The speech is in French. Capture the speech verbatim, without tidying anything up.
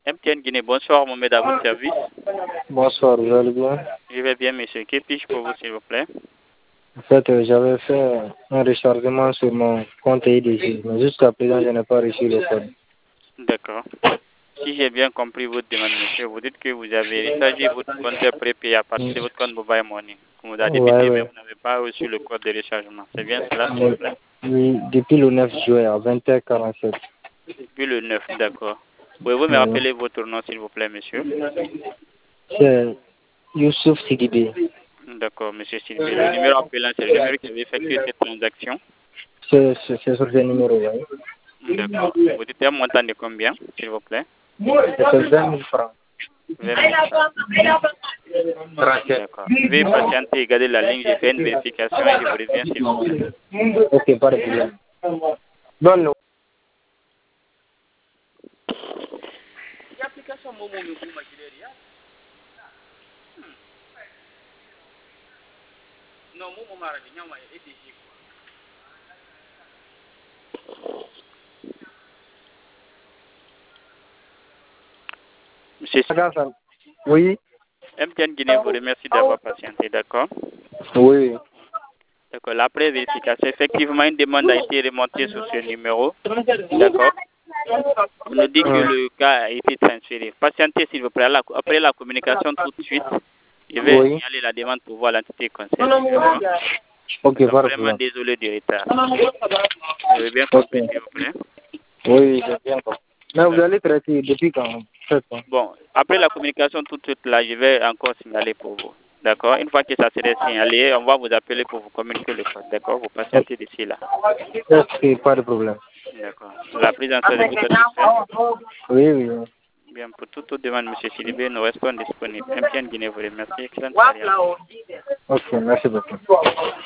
M T N Guinée, bonsoir, Mohamed, à votre service. Bonsoir, vous allez bien? Je vais bien, monsieur. Que puis-je pour vous, s'il vous plaît? En fait, euh, j'avais fait un rechargement sur mon compte I D G, mais jusqu'à présent, je n'ai pas reçu le code. D'accord. Si j'ai bien compris votre demande, monsieur, vous dites que vous avez rechargé votre compte prépayé à partir de votre compte Mobile Money. Comme vous avez débuté, Ouais, mais ouais. vous n'avez pas reçu le code de rechargement. C'est bien cela, s'il vous plaît? Oui, depuis le neuf juillet à vingt heures quarante-sept. Depuis le neuf, d'accord. Pouvez-vous me Oui. rappeler votre nom, s'il vous plaît, monsieur? C'est Youssouf Sidibé. D'accord, monsieur Sylvie. Le numéro appelant, c'est le numéro qui avait effectué cette transaction. C'est c'est- c'est sur ce numéro, oui. D'accord. Vous dites un montant de combien, s'il vous plaît? C'est vingt mille francs. vingt mille francs. trente-sept. D'accord. Veuillez patienter et garder la ligne. J'ai fait une vérification et je vous reviens, s'il vous plaît. Ok, pas de problème. Donne-le. Monsieur Oui, M T N Guinée vous remercie d'avoir patienté, d'accord? oui. D'accord. Après vérification, effectivement, une demande a été remontée sur ce numéro, d'accord? On nous dit que Hum. le cas a été transféré. Patientez, s'il vous plaît. La- Après la communication, tout de suite, je vais Oui. signaler la demande pour voir l'entité concernée, d'accord? Ok, Nous sommes pas de vraiment problème. désolés du retard. Vous avez bien Ok. compris, s'il vous plaît? Oui, j'ai bien compris. Mais vous D'accord. allez traiter depuis quand? C'est ça. Bon, après la communication, tout de suite, là, je vais encore signaler pour vous. D'accord? Une fois que ça serait signalé, on va vous appeler pour vous communiquer le code. D'accord? Vous patientez d'ici là. Ok, pas de problème. D'accord. La prise en charge de votre dossier. Oui, oui. oui. Bien, pour toute autre demande, M. Silibé, nous restons disponibles. M T N Guinée vous remercie. Excellente soirée à vous. Ok, merci beaucoup.